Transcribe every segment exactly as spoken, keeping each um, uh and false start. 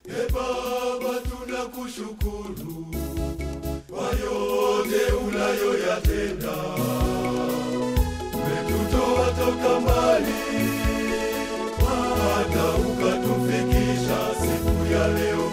E Baba, tunakushukuru kwa yote unayoyatenda. Umetutoa toka mbali hata ukatufikisha siku ya leo.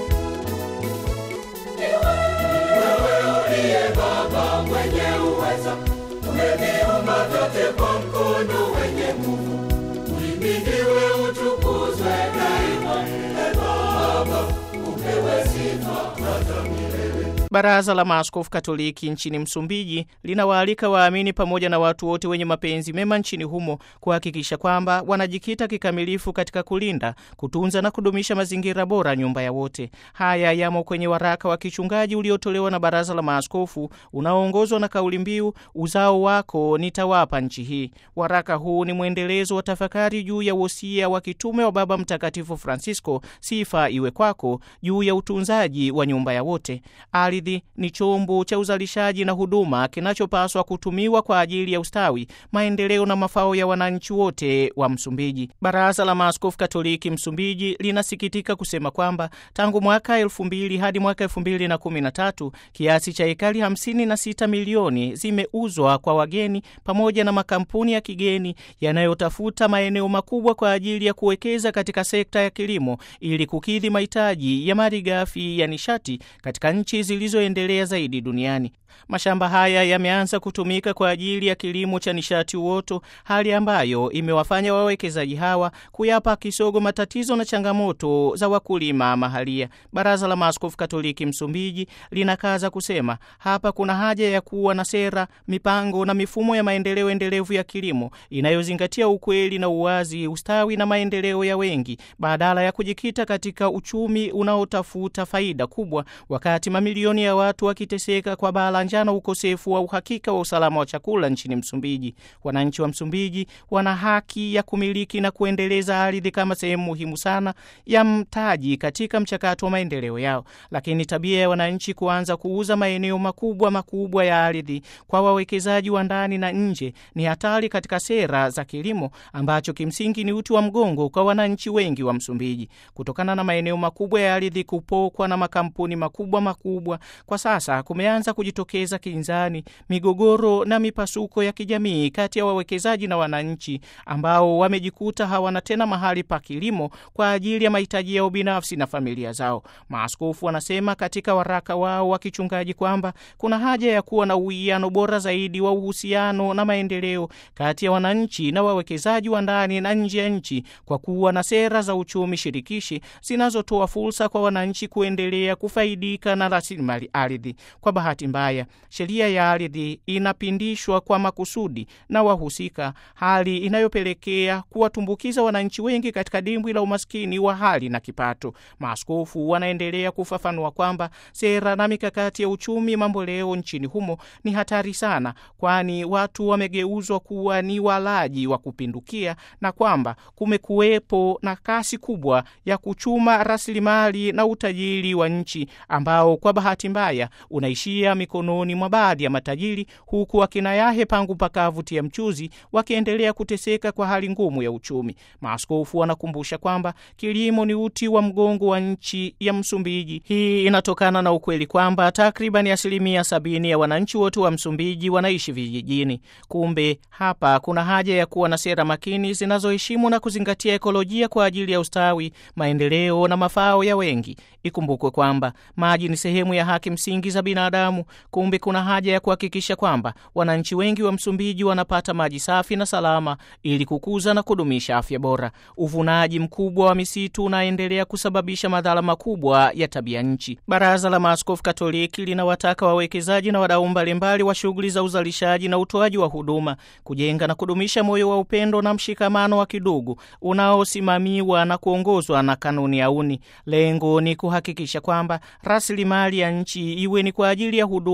Wewe uliye Baba mwenye uweza, umeviumba vyote kwa mkono wenye nguvu. Uhimidiwe, utukuzwe daima. E Baba, upewe sifa hata milele. Baraza la Maaskofu Katoliki nchini Msumbiji linawaalika waamini pamoja na watu wote wenye mapenzi mema nchini humo kuhakikisha kwamba wanajikita kikamilifu katika kulinda, kutunza na kudumisha mazingira bora, nyumba ya wote. Haya yamo kwenye waraka wa kichungaji uliotolewa na Baraza la Maaskofu unaoongozwa na kauli mbiu uzao wako nitawapa nchi hii. Waraka huu ni mwendelezo wa tafakari juu ya wosia wa kitume wa Baba Mtakatifu Francisco, sifa iwe kwako, juu ya utunzaji wa nyumba ya wote. Ardhi ni chombo cha uzalishaji na huduma kinachopaswa kutumiwa kwa ajili ya ustawi, maendeleo na mafao ya wananchi wote wa Msumbiji. Baraza la Maaskofu Katoliki Msumbiji linasikitika kusema kwamba tangu mwaka elfu mbili hadi mwaka elfu mbili na kumi na tatu kiasi cha ekari hamsini na sita milioni zimeuzwa kwa wageni pamoja na makampuni ya kigeni yanayotafuta maeneo makubwa kwa ajili ya kuwekeza katika sekta ya kilimo ili kukidhi mahitaji ya malighafi ya nishati katika nchi zilizoendelea zaidi duniani. Mashamba haya yameanza kutumika kwa ajili ya kilimo cha nishati uoto, hali ambayo imewafanya wawekezaji hawa kuyapa kisogo matatizo na changamoto za wakulima mahalia. Baraza la Maaskofu Katoliki Msumbiji linakaza kusema hapa kuna haja ya kuwa na sera, mipango na mifumo ya maendeleo endelevu ya kilimo inayozingatia ukweli na uwazi, ustawi na maendeleo ya wengi, badala ya kujikita katika uchumi unaotafuta faida kubwa, wakati mamilioni ya watu wakiteseka kwa bala njaa na ukosefu wa uhakika wa usalama wa chakula nchini Msumbiji. Wananchi wa Msumbiji wana haki ya kumiliki na kuendeleza ardhi kama sehemu muhimu sana ya mtaji katika mchakato wa maendeleo yao. Lakini tabia ya wananchi kuanza kuuza maeneo makubwa makubwa ya ardhi kwa wawekezaji wa ndani na nje ni hatari katika sera za kilimo ambacho kimsingi ni uti wa mgongo kwa wananchi wengi wa Msumbiji. Kutokana na maeneo makubwa ya ardhi kupokwa na makampuni makubwa makubwa, kwa sasa kumeanza kujitokeza kinzani, migogoro na mipasuko ya kijamii kati ya wawekezaji na wananchi ambao wamejikuta hawana tena mahali pa kilimo kwa ajili ya mahitaji yao binafsi na familia zao. Maaskofu wanasema katika waraka wao wa kichungaji kwamba kuna haja ya kuwa na uwiano bora zaidi wa uhusiano na maendeleo kati ya wananchi na wawekezaji wa ndani na nje ya nchi, kwa kuwa na sera za uchumi shirikishi zinazotoa fursa kwa wananchi kuendelea kufaidika na rasilimali ardhi. Kwa bahati mbaya, sheria ya ardhi inapindishwa kwa makusudi na wahusika, hali inayopelekea kuwatumbukiza wananchi wengi katika dimbwi la umaskini wa hali na kipato. Maaskofu wanaendelea kufafanua kwamba sera na mikakati ya uchumi mambo leo nchini humo ni hatari sana, kwani watu wamegeuzwa kuwa ni walaji wa kupindukia, na kwamba kumekuwepo na kasi kubwa ya kuchuma rasilimali na utajiri wa nchi ambao kwa bahati mbaya unaishia mikononi mwa baadhi ya matajiri, huku wakina yahe pangu pakavutia mchuzi wakiendelea kuteseka kwa hali ngumu ya uchumi. Maaskofu wanakumbusha kwamba kilimo ni uti wa mgongo wa nchi ya Msumbiji. Hii inatokana na ukweli kwamba takriban asilimia sabini ya wananchi wote wa Msumbiji wanaishi vijijini. Kumbe hapa kuna haja ya kuwa na sera makini zinazoheshimu na kuzingatia ekolojia kwa ajili ya ustawi, maendeleo na mafao ya wengi. Ikumbukwe kwamba maji ni sehemu ya haki msingi za binadamu. Kumbe kuna haja ya kuhakikisha kwamba wananchi wengi wa Msumbiji wanapata maji safi na salama ili kukuza na kudumisha afya bora. Uvunaji mkubwa wa misitu unaendelea kusababisha madhara makubwa ya tabia nchi. Baraza la Maaskofu Katoliki linawataka wawekezaji na wadau mbalimbali wa shughuli za uzalishaji na utoaji wa huduma kujenga na kudumisha moyo wa upendo na mshikamano wa kidugu unaosimamiwa na kuongozwa na kanuni ya uni. Lengo ni kuhakikisha kwamba rasilimali ya nchi iwe ni kwa ajili ya huduma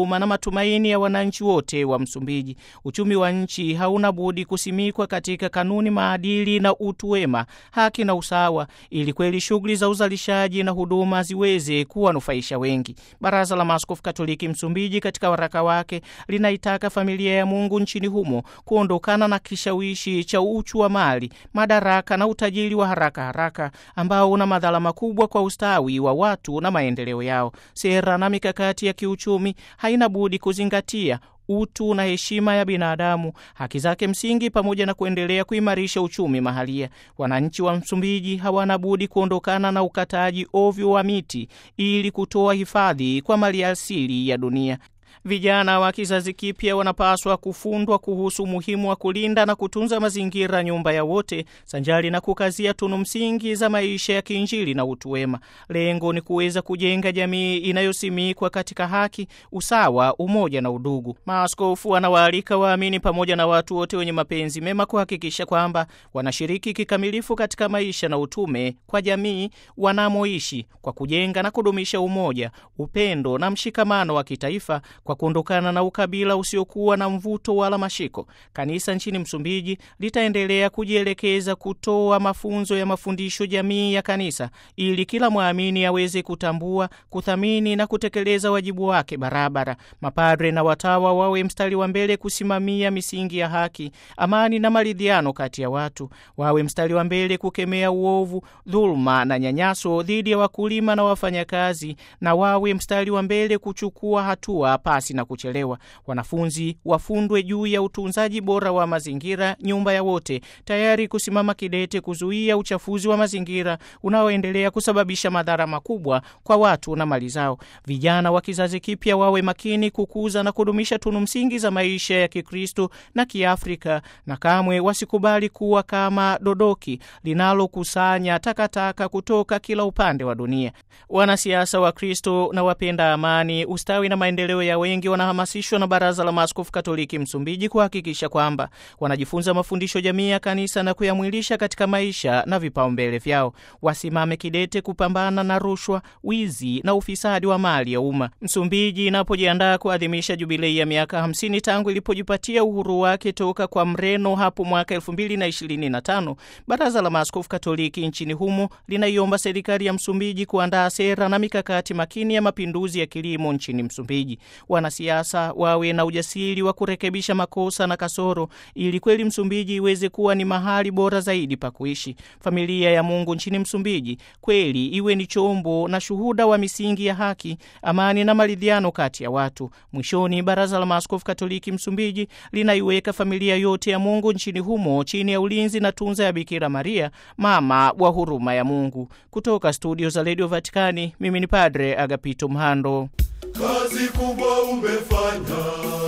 huduma na matumaini ya wananchi wote wa Msumbiji. Uchumi wa nchi hauna budi kusimikwa katika kanuni, maadili na utu wema, haki na usawa, ili kweli shughuli za uzalishaji na huduma ziweze kuwanufaisha wengi. Baraza la Maaskofu Katoliki Msumbiji katika waraka wake linaitaka familia ya Mungu nchini humo kuondokana na kishawishi cha uchu wa mali, madaraka na utajiri wa haraka haraka ambao una madhara makubwa kwa ustawi wa watu na maendeleo yao. Sera na mikakati ya kiuchumi haina budi kuzingatia utu na heshima ya binadamu, haki zake msingi, pamoja na kuendelea kuimarisha uchumi mahalia. Wananchi wa Msumbiji hawana budi kuondokana na ukataji ovyo wa miti ili kutoa hifadhi kwa maliasili ya dunia. Vijana wa kizazi kipya wanapaswa kufundwa kuhusu umuhimu wa kulinda na kutunza mazingira, nyumba ya wote, sanjari na kukazia tunu msingi za maisha ya kiinjili na utu wema. Lengo ni kuweza kujenga jamii inayosimikwa katika haki, usawa, umoja na udugu. Maaskofu wanawaalika waamini pamoja na watu wote wenye mapenzi mema kuhakikisha kwamba wanashiriki kikamilifu katika maisha na utume kwa jamii wanamoishi, kwa kujenga na kudumisha umoja, upendo na mshikamano wa kitaifa, kwa kuondokana na ukabila usiokuwa na mvuto wala mashiko. Kanisa nchini Msumbiji litaendelea kujielekeza kutoa mafunzo ya mafundisho jamii ya kanisa, ili kila muamini aweze kutambua, kuthamini na kutekeleza wajibu wake barabara. Mapadre na watawa wawe mstari wa mbele kusimamia misingi ya haki, amani na maridhiano kati ya watu. Wawe mstari wa mbele kukemea uovu, dhulma na nyanyaso dhidi ya wakulima na wafanyakazi, na wawe mstari wa mbele kuchukua hatua pasi na kuchelewa. Wanafunzi wafundwe juu ya utunzaji bora wa mazingira, nyumba ya wote, tayari kusimama kidete kuzuia uchafuzi wa mazingira unaoendelea kusababisha madhara makubwa kwa watu na mali zao. Vijana wa kizazi kipya wawe makini kukuza na kudumisha tunu msingi za maisha ya Kikristo na Kiafrika, na kamwe wasikubali kuwa kama dodoki linalokusanya takataka kutoka kila upande wa dunia. Wanasiasa wa Kristo na wapenda amani, ustawi na maendeleo ya wengi wanahamasishwa na Baraza la Maaskofu Katoliki Msumbiji kuhakikisha kwamba wanajifunza mafundisho jamii ya kanisa na kuyamwilisha katika maisha na vipaumbele vyao. Wasimame kidete kupambana na rushwa, wizi na ufisadi wa mali ya umma. Msumbiji inapojiandaa kuadhimisha jubilei ya miaka hamsini tangu ilipojipatia uhuru wake toka kwa Mreno hapo mwaka elfu mbili na ishirini na tano, Baraza la Maaskofu Katoliki nchini humo linaiomba serikali ya Msumbiji kuandaa sera na mikakati makini ya mapinduzi ya kilimo nchini Msumbiji. Wanasiasa wawe na ujasiri wa kurekebisha makosa na kasoro, ili kweli Msumbiji iweze kuwa ni mahali bora zaidi pa kuishi. Familia ya Mungu nchini Msumbiji kweli iwe ni chombo na shuhuda wa misingi ya haki, amani na maridhiano kati ya watu. Mwishoni, Baraza la Maaskofu Katoliki Msumbiji linaiweka familia yote ya Mungu nchini humo chini ya ulinzi na tunza ya Bikira Maria, mama wa huruma ya Mungu. Kutoka studio za Radio Vatikani, mimi ni Padre Agapito Mhando. Kazi kubwa umefanya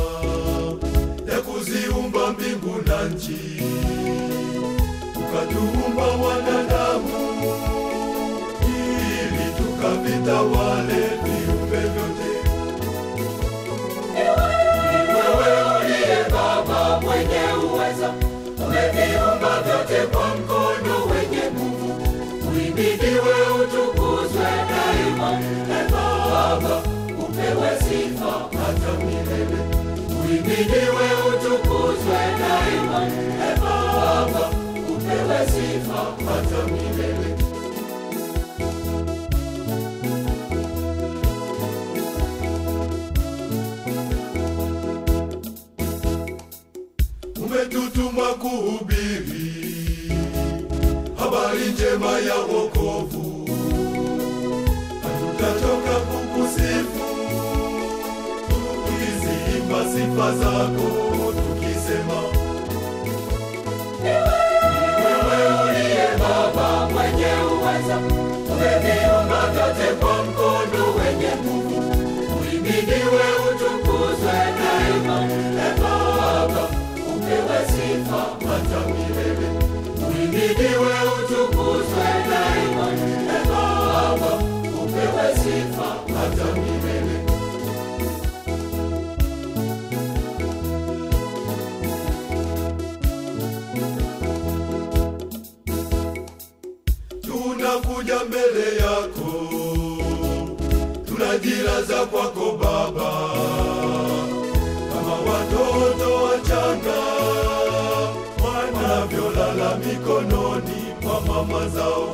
ya kuziumba mbingu na nchi, ukatuumba wanadamu ili tukavitawale viumbe vyote. Ni wewe uliye Baba mwenye uweza, umeviumba vyote kwa mkono wenye nguvu. Uhimidiwe, utukuzwe daima, e Baba, upewe sifa hata milele. Uhimidiwe, utukuzwe daima, e Baba, upewe sifa hata milele. Umetutuma kuhubiri habari njema ya wokovu, hatutachoka kukusifu tukiziimba sifa zako, tukisema ni wewe uliye Baba mwenye uweza, umeviumba vyote kwa mkono wenye nguvu. Uhimidiwe, utukuzwe daima, e Baba, upewe sifa hata milele. Uhimidiwe, utukuzwe daima, e Baba, upewe sifa hata milele. Tunakuja mbele yako, tunajilaza kwako Baba, wachanga wanavyolala mikononi mwa mama zao.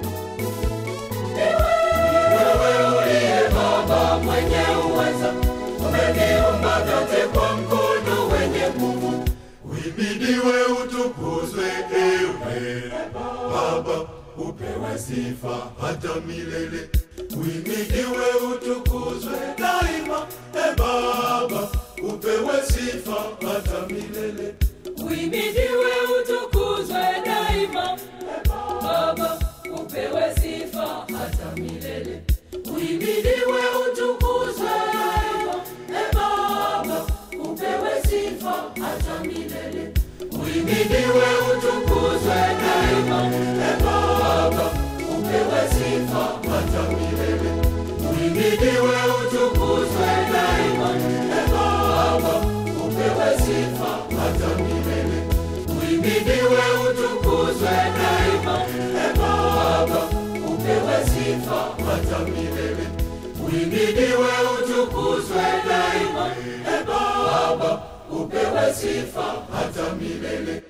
Wewe uliye Baba mwenye uweza, umeniumba vyote kwa mkono wenye nguvu. Uhimidiwe, utukuzwe ewe Baba, upewe sifa hata milele. Uhimidiwe, utukuzwe daima, e Baba, upewe sifa hata milele. Uhimidiwe, utukuzwe daima, Baba, upewe sifa hata milele. Uhimidiwe, utukuzwe daima, e Baba, upewe sifa hata milele. Uhimidiwe, utukuzwe daima, e Baba, upewe sifa hata milele. Uhimidiwe, utukuzwe daima, e Baba, upewe sifa hata milele. Uhimidiwe, utukuzwe daima, e Baba, upewe sifa hata milele. Uhimidiwe, utukuzwe daima, e Baba, upewe sifa hata milele.